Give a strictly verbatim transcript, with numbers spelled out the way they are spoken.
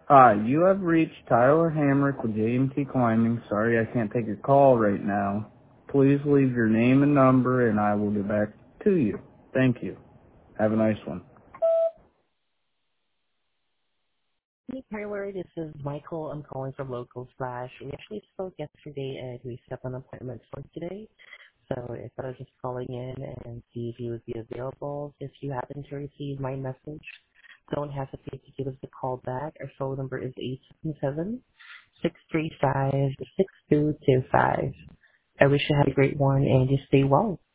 Hi, you have reached Tyler Hamrick with J M T Climbing. Sorry I can't take your call right now. Please leave your name and number and I will get back to you. Thank you. Have a nice one. Hey, Tyler, this is Michael. I'm calling from Local Slash. We actually spoke yesterday and we set up an appointment for today. So I thought I was just calling in and see if you would be available. If you happen to receive my message, don't hesitate to give us a call back. Our phone number is eight seven seven, six three five, six two two five. I wish you had a great one and you stay well.